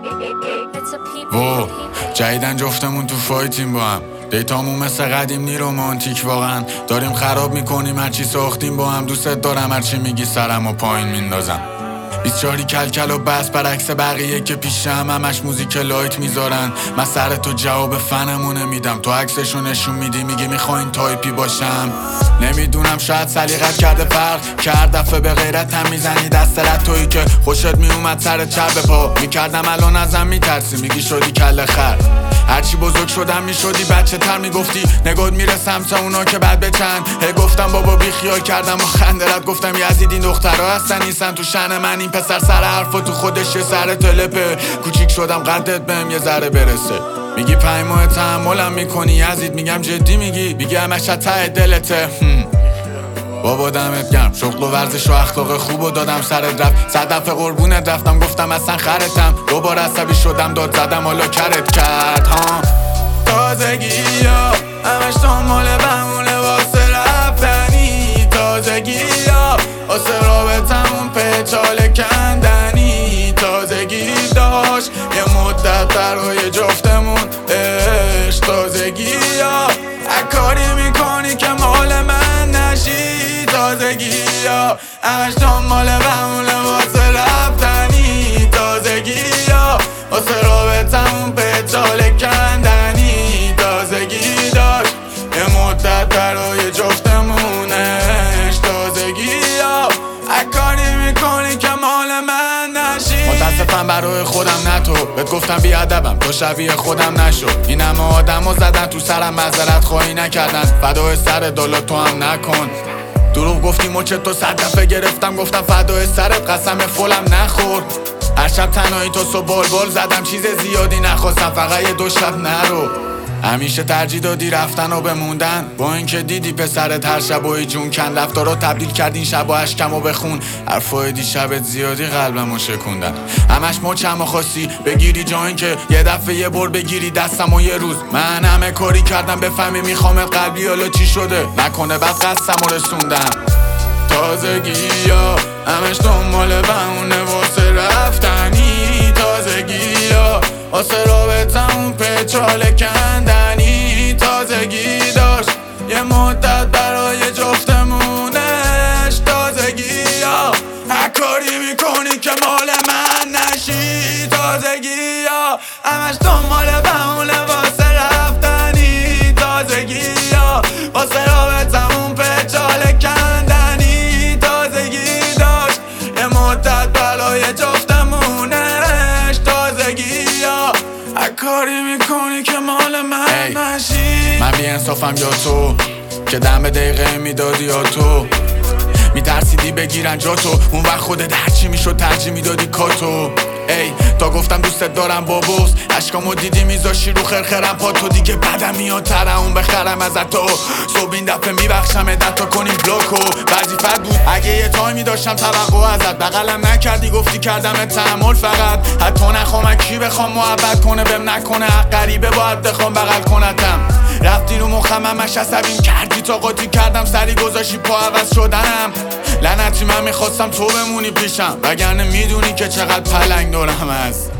و جدیدن جفتمون تو فایتیم با هم، دیتامون مثل قدیم نی رومانتیک واقعا. داریم خراب میکنیم هرچی ساختیم با هم. دوست دارم هرچی میگی سرمو پایین میندازم. 24 کلکل و بس برعکس بقیه که پیشم همش موزیک لایت میذارن. من سر تو جواب فنمو نمیدم، تو عکسشو نشون میدی میگی میخواین تایپی باشم. نمیدونم شاید سلیقت کرده فرق کرد، دفعه به غیرتم میزنی دست رد. تویی که خوشت میومد سر چرب پا میکردم، الان ازم میترسی میگی شدی کله خر. هرچی بزرگ شدم میشدی بچه تر، میگفتی نگات میره سمت اونا که بد بچن. گفتم بابا بی خیال کردم و خندرت گفتم یزید این دخترها هستن نیستن تو شن من. این پسر سر حرفا تو خودش یه سر تلپه، کوچیک شدم قدت بهم یه ذره برسه. میگی 5 ماه تحملم میکنی یزید، میگم جدی میگی همش ته دلته. بابا دمت گرم، شغل و ورزش و اخلاق خوب و دادم سرت رفت. 100 دفعه قربونت رفتم گفتم اصلا خرتم. دوباره عصبی شدم داد زدم حالا کرت کرد ها. تازگی ها همش دنبال بمونه واسه رفتنی. تازگی ها واسه رابطمون پیچاله کندنی. تازگی داشت یه مدت برای جفتمون عشق. تازگی ها کاری میکنی که مال من نشی. تازگی ها همش دنبال بمونه واسه رفتنی. تازگی ها واسه رابطمون پیچاله کندنی. تازگی داشت یه مدت برای جفتمونش. تازگی ها کاری میکنی که مال من نشی. متاسفم برای خودم نه تو، بهت گفتم بیادبم تو شبیه خودم نشو. این همه آدمو زدن تو سرم معذرت خواهی نکردن، فدای سر دالا تو هم نکن. دروغ گفتی مچ تو 100 دفعه گرفتم گفتم فدای سرت قسم فولم نخور. هر شب تنهایی تو سو بال زدم چیز زیادی نخواستم فقط یه 2 شب نرو. همیشه ترجیح دادی رفتن و بموندن، با اینکه دیدی پسرت هر شب و جون کن. رفتارا تبدیل کردین شب و اشکم و بخون. حرفای دیشبت زیادی قلبمو شکوندن. همش مچمو خواستی بگیری جایی که یه دفعه یه بار بگیری دستم و یه روز. من همه کاری کردم بفهمی میخوامت قلبی حالا چی شده، نکنه بعد قصدمو رسوندم. تازگی ها همش دنبال بمونه واسه رفتنی. تازگی ها واسه رابطمون پیچاله کندنی. تازگی داشت یه مدت برای جفتمونش. تازگی ها هر کاری میکنی که مال من نشی. تازگی ها همش دنبال بمونه واسه رفتنی. تازگی ها واسه رابطمون پیچاله کندنی. تازگی داشت یه مدت برای جفتمونش. تازگی ها هر کاری میکنی که مال من نشی. من بی انصافم یا تو که دم دقیقه میدادی یا تو میترسیدی بگیرن جا تو. اون وقت خودت هرچی میشد ترجیح میدادی کاتو. ای تا گفتم دوستت دارم با بغض، اشکامو دیدی میذاشی رو خرخرم پا تو. دیگه بدم میاد ترمون بخرم ازت تو. صبح این دفعه میبخشم تا کنیم بلوکو. وظیفت بود اگه یه تایمی داشتم توقع ازت، بغلم نکردی گفتی کردم تحمل فقط. حتی نخوام کی بخوام محبت کنه بهم نکنه، حق غریبه باید بخوام بغل کنتم. رفتی رو مخم همش عصبیم کردی تا قاطی کردم سری گذاشی پا عوض شدنم. لعنتی من میخواستم تو بمونی پیشم، وگرنه میدونی که چقدر پلنگ دورم هست.